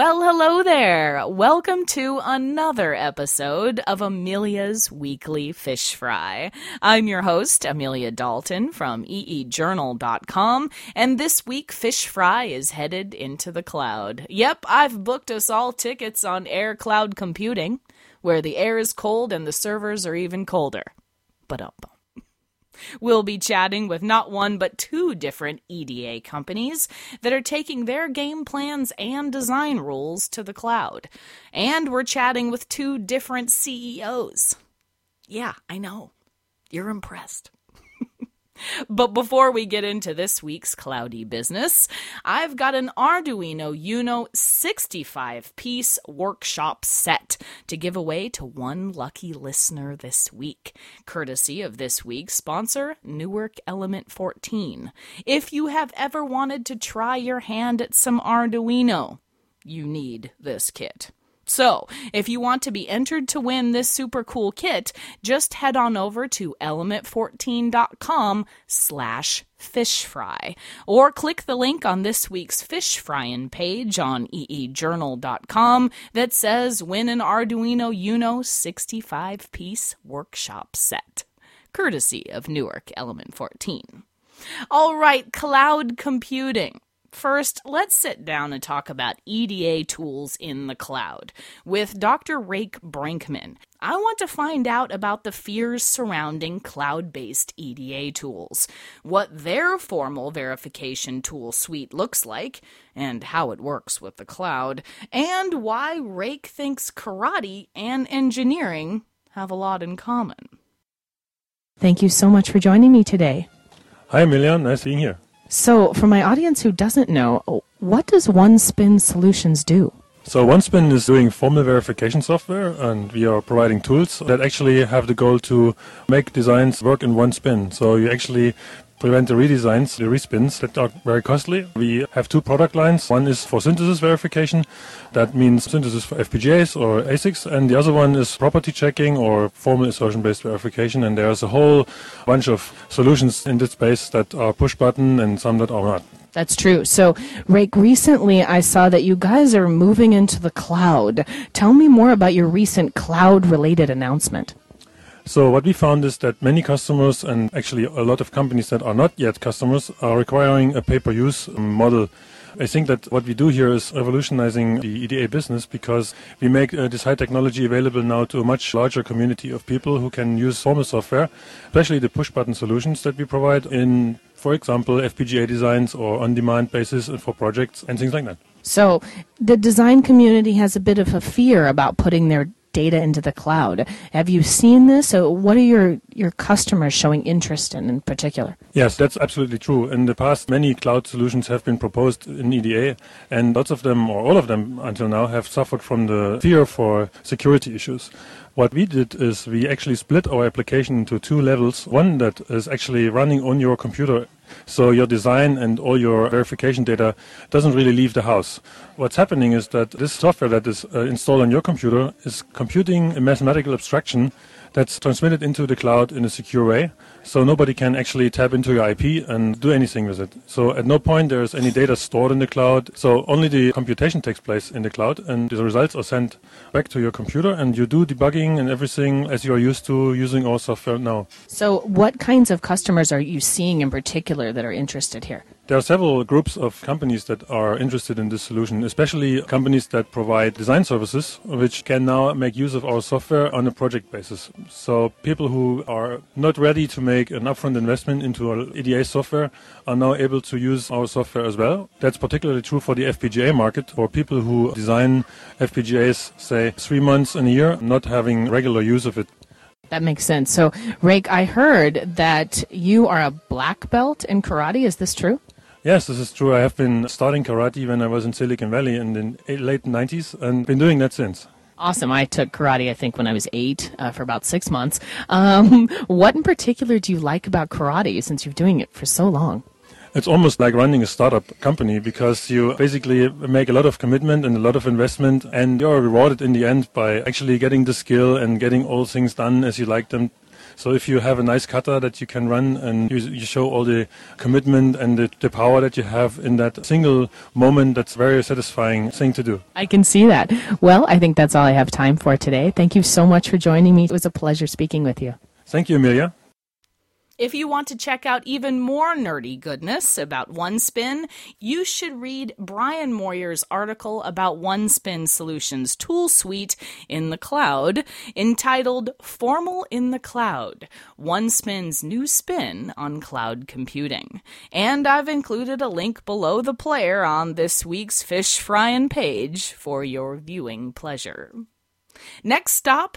Well, hello there. Welcome to another episode of Amelia's Weekly Fish Fry. I'm your host, Amelia Dalton from eejournal.com, and this week Fish Fry is headed into the cloud. Yep, I've booked us all tickets on Air Cloud Computing, where the air is cold and the servers are even colder. We'll be chatting with not one but two different EDA companies that are taking their game plans and design rules to the cloud. And we're chatting with two different CEOs. Yeah, I know. You're impressed. But before we get into this week's cloudy business, I've got an Arduino Uno 65-piece workshop set to give away to one lucky listener this week, courtesy of this week's sponsor, Newark Element 14. If you have ever wanted to try your hand at some Arduino, you need this kit. So, if you want to be entered to win this super cool kit, just head on over to element14.com/fishfry, or click the link on this week's Fish Fryin' page on eejournal.com that says win an Arduino Uno 65-piece workshop set, courtesy of Newark Element 14. All right, cloud computing. First, let's sit down and talk about EDA tools in the cloud with Dr. Rake Brinkman. I want to find out about the fears surrounding cloud-based EDA tools, what their formal verification tool suite looks like, and how it works with the cloud, and why Rake thinks karate and engineering have a lot in common. Thank you so much for joining me today. Hi, Amelia. Nice being here. So, for my audience who doesn't know, what does OneSpin Solutions do? So OneSpin is doing formal verification software, and we are providing tools that actually have the goal to make designs work in one spin. So you actually prevent the redesigns, the respins that are very costly. We have two product lines. One is for synthesis verification. That means synthesis for FPGAs or ASICs. And the other one is property checking or formal assertion-based verification. And there's a whole bunch of solutions in this space that are push button and some that are not. That's true. So, Rake, recently I saw that you guys are moving into the cloud. Tell me more about your recent cloud-related announcement. So what we found is that many customers, and actually a lot of companies that are not yet customers, are requiring a pay-per-use model. I think that what we do here is revolutionizing the EDA business because we make this high technology available now to a much larger community of people who can use formal software, especially the push-button solutions that we provide in, for example, FPGA designs or on-demand basis for projects and things like that. So the design community has a bit of a fear about putting their data into the cloud. Have you seen this? So what are your customers showing interest in particular? Yes, that's absolutely true. In the past, many cloud solutions have been proposed in EDA, and lots of them, or all of them until now, have suffered from the fear for security issues. What we did is we actually split our application into two levels. One that is actually running on your computer, so your design and all your verification data doesn't really leave the house. What's happening is that this software that is installed on your computer is computing a mathematical abstraction that's transmitted into the cloud in a secure way, so nobody can actually tap into your IP and do anything with it. So at no point there is any data stored in the cloud, so only the computation takes place in the cloud, and the results are sent back to your computer, and you do debugging and everything as you are used to using our software now. So what kinds of customers are you seeing in particular that are interested here? There are several groups of companies that are interested in this solution, especially companies that provide design services, which can now make use of our software on a project basis. So people who are not ready to make an upfront investment into our EDA software are now able to use our software as well. That's particularly true for the FPGA market, for people who design FPGAs, say, 3 months in a year, not having regular use of it. That makes sense. So, Rake, I heard that you are a black belt in karate. Is this true? Yes, this is true. I have been starting karate when I was in Silicon Valley in the late 90s and been doing that since. Awesome. I took karate, I think, when I was 8 for about 6 months. What in particular do you like about karate since you're doing it for so long? It's almost like running a startup company because you basically make a lot of commitment and a lot of investment, and you're rewarded in the end by actually getting the skill and getting all things done as you like them. So if you have a nice kata that you can run and you show all the commitment and the power that you have in that single moment, that's a very satisfying thing to do. I can see that. Well, I think that's all I have time for today. Thank you so much for joining me. It was a pleasure speaking with you. Thank you, Amelia. If you want to check out even more nerdy goodness about OneSpin, you should read Brian Moyer's article about OneSpin Solutions' tool suite in the cloud, entitled Formal in the Cloud, OneSpin's new spin on cloud computing. And I've included a link below the player on this week's Fish Fryin' page for your viewing pleasure. Next stop,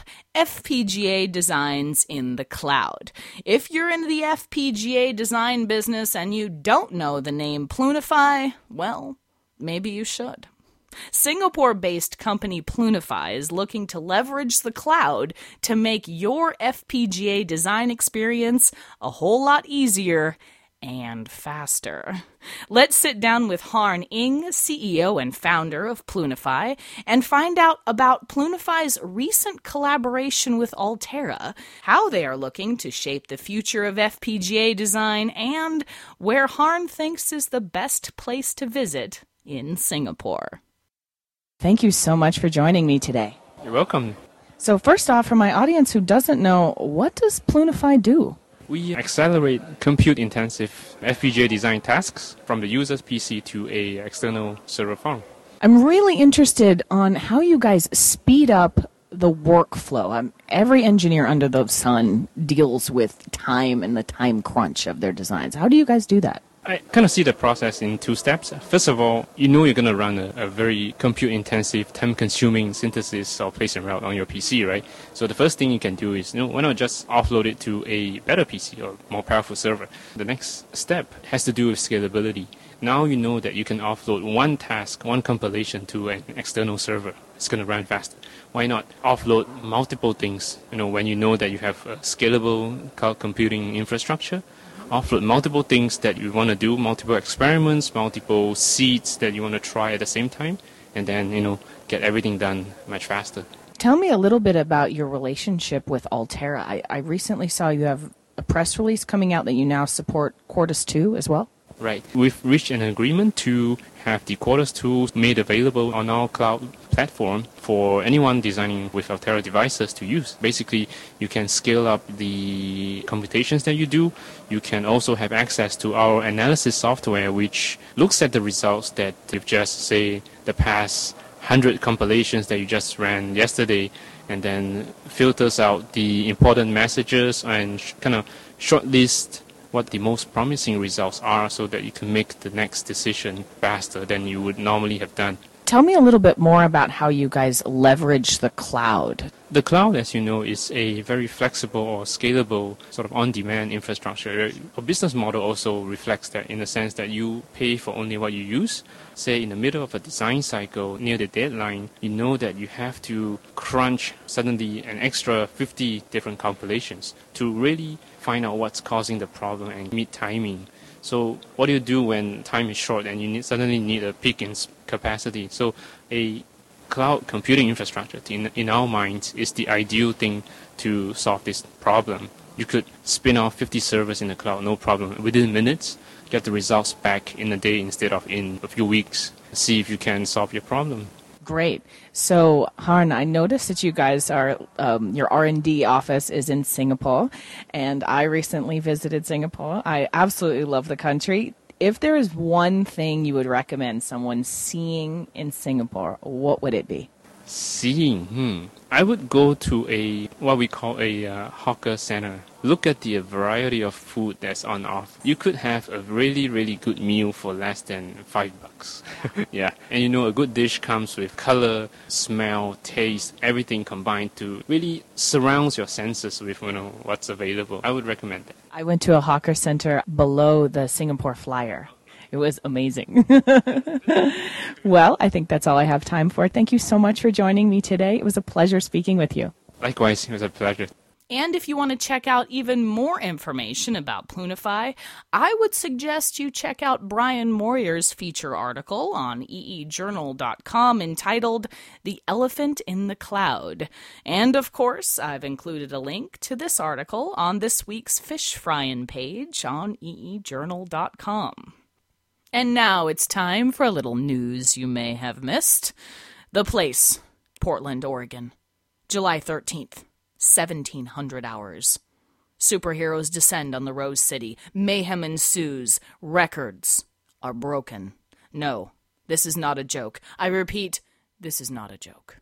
FPGA designs in the cloud. If you're in the FPGA design business and you don't know the name Plunify, well, maybe you should. Singapore-based company Plunify is looking to leverage the cloud to make your FPGA design experience a whole lot easier and faster. Let's sit down with Harn Ng, CEO and founder of Plunify, and find out about Plunify's recent collaboration with Altera, how they are looking to shape the future of FPGA design, and where Harn thinks is the best place to visit in Singapore. Thank you so much for joining me today. You're welcome. So first off, for my audience who doesn't know, what does Plunify do? We accelerate compute-intensive FPGA design tasks from the user's PC to a external server farm. I'm really interested on how you guys speed up the workflow. Every engineer under the sun deals with time and the time crunch of their designs. How do you guys do that? I kind of see the process in two steps. First of all, you know you're going to run a very compute-intensive, time-consuming synthesis or place and route on your PC, right? So the first thing you can do is, why not just offload it to a better PC or more powerful server? The next step has to do with scalability. Now you know that you can offload one task, one compilation to an external server. It's going to run faster. Why not offload multiple things, when you know that you have a scalable cloud computing infrastructure? Offload multiple things that you want to do, multiple experiments, multiple seeds that you want to try at the same time, and then, get everything done much faster. Tell me a little bit about your relationship with Altera. I recently saw you have a press release coming out that you now support Quartus 2 as well. Right. We've reached an agreement to have the Quartus tools made available on our cloud platform for anyone designing with Altera devices to use. Basically, you can scale up the computations that you do. You can also have access to our analysis software, which looks at the results that you've just, say, the past 100 compilations that you just ran yesterday, and then filters out the important messages and kind of shortlist what the most promising results are so that you can make the next decision faster than you would normally have done. Tell me a little bit more about how you guys leverage the cloud. The cloud, as you know, is a very flexible or scalable sort of on-demand infrastructure. Our business model also reflects that in the sense that you pay for only what you use. Say in the middle of a design cycle, near the deadline, you know that you have to crunch suddenly an extra 50 different compilations to really find out what's causing the problem and meet timing. So what do you do when time is short and you suddenly need a peak in capacity? So a cloud computing infrastructure, in our minds, is the ideal thing to solve this problem. You could spin off 50 servers in the cloud, no problem. Within minutes, get the results back in a day instead of in a few weeks. See if you can solve your problem. Great. So, Harn, I noticed that you guys are, your R&D office is in Singapore, and I recently visited Singapore. I absolutely love the country. If there is one thing you would recommend someone seeing in Singapore, what would it be? Seeing? I would go to what we call a hawker center. Look at the variety of food that's on offer. You could have a really, really good meal for less than $5. Yeah. And a good dish comes with color, smell, taste, everything combined to really surrounds your senses with what's available. I would recommend that. I went to a hawker center below the Singapore Flyer. It was amazing. Well, I think that's all I have time for. Thank you so much for joining me today. It was a pleasure speaking with you. Likewise, it was a pleasure. And if you want to check out even more information about Plunify, I would suggest you check out Brian Moyer's feature article on eejournal.com entitled The Elephant in the Cloud. And of course, I've included a link to this article on this week's Fish Frying page on eejournal.com. And now it's time for a little news you may have missed. The place, Portland, Oregon, July 13th, 1700 hours. Superheroes descend on the Rose City. Mayhem ensues. Records are broken. No, this is not a joke. I repeat, this is not a joke.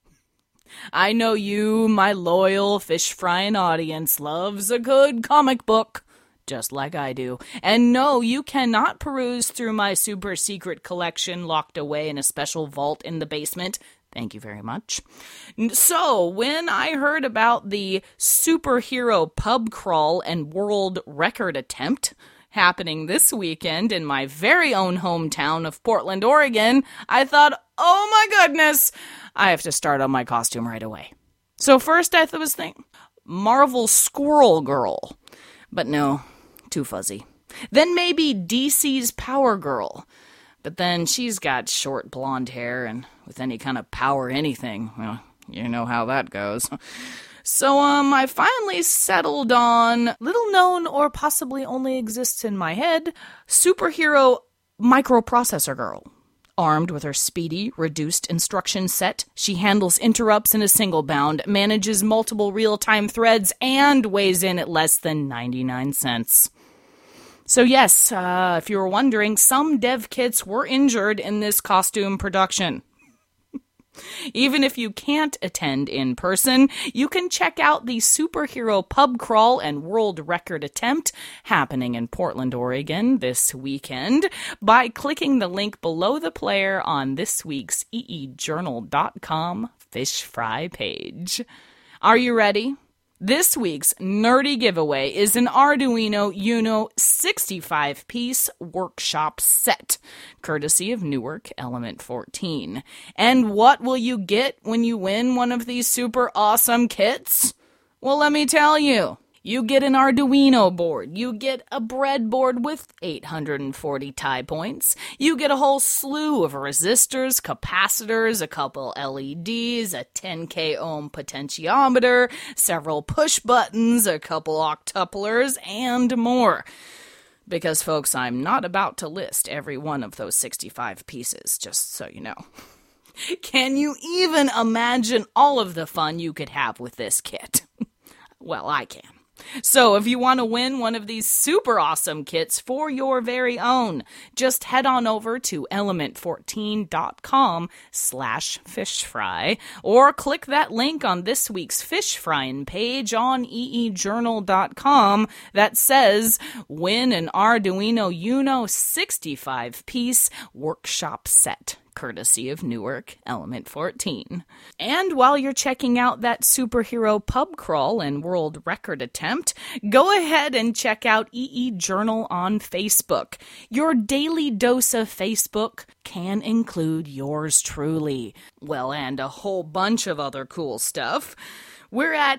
I know you, my loyal fish-frying audience, loves a good comic book, just like I do. And no, you cannot peruse through my super secret collection locked away in a special vault in the basement. Thank you very much. So, when I heard about the superhero pub crawl and world record attempt happening this weekend in my very own hometown of Portland, Oregon, I thought, oh my goodness, I have to start on my costume right away. So first I was thinking, Marvel Squirrel Girl. But no, too fuzzy. Then maybe DC's Power Girl. But then she's got short blonde hair, and with any kind of power anything, well, you know how that goes. So, I finally settled on little known or possibly only exists in my head, superhero microprocessor girl. Armed with her speedy, reduced instruction set, she handles interrupts in a single bound, manages multiple real-time threads, and weighs in at less than 99 cents. So yes, if you were wondering, some dev kits were injured in this costume production. Even if you can't attend in person, you can check out the superhero pub crawl and world record attempt happening in Portland, Oregon this weekend by clicking the link below the player on this week's eejournal.com Fish Fry page. Are you ready? This week's nerdy giveaway is an Arduino Uno 65-piece workshop set, courtesy of Newark Element 14. And what will you get when you win one of these super awesome kits? Well, let me tell you. You get an Arduino board. You get a breadboard with 840 tie points. You get a whole slew of resistors, capacitors, a couple LEDs, a 10K ohm potentiometer, several push buttons, a couple octuplers, and more. Because, folks, I'm not about to list every one of those 65 pieces, just so you know. Can you even imagine all of the fun you could have with this kit? Well, I can. So if you want to win one of these super awesome kits for your very own, just head on over to element14.com/fishfry or click that link on this week's fish frying page on eejournal.com that says win an Arduino Uno 65-piece workshop set, courtesy of Newark Element 14. And while you're checking out that superhero pub crawl and world record attempt, go ahead and check out EE Journal on Facebook. Your daily dose of Facebook can include yours truly. Well, and a whole bunch of other cool stuff. We're at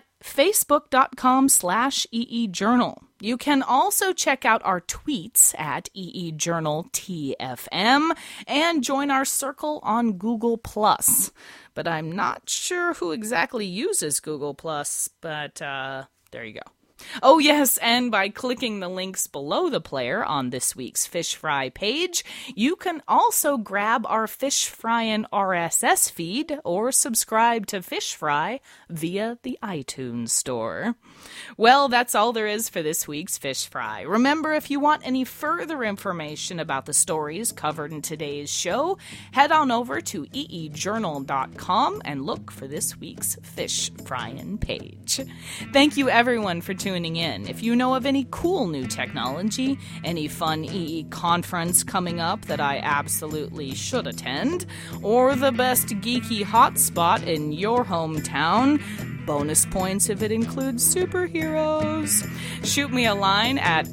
facebook.com/EEJournal. You can also check out our tweets at EEJournalTFM and join our circle on Google+. But I'm not sure who exactly uses Google+, but there you go. Oh yes, and by clicking the links below the player on this week's Fish Fry page, you can also grab our Fish Fryin' RSS feed or subscribe to Fish Fry via the iTunes store. Well, that's all there is for this week's Fish Fry. Remember, if you want any further information about the stories covered in today's show, head on over to eejournal.com and look for this week's Fish Fryin' page. Thank you everyone for tuning in. If you know of any cool new technology, any fun EE conference coming up that I absolutely should attend, or the best geeky hotspot in your hometown, bonus points if it includes superheroes. Shoot me a line at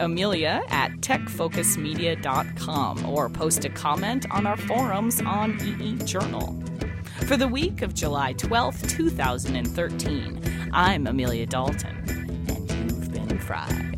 amelia@techfocusmedia.com or post a comment on our forums on EE Journal. For the week of July 12th, 2013, I'm Amelia Dalton, and you've been fried.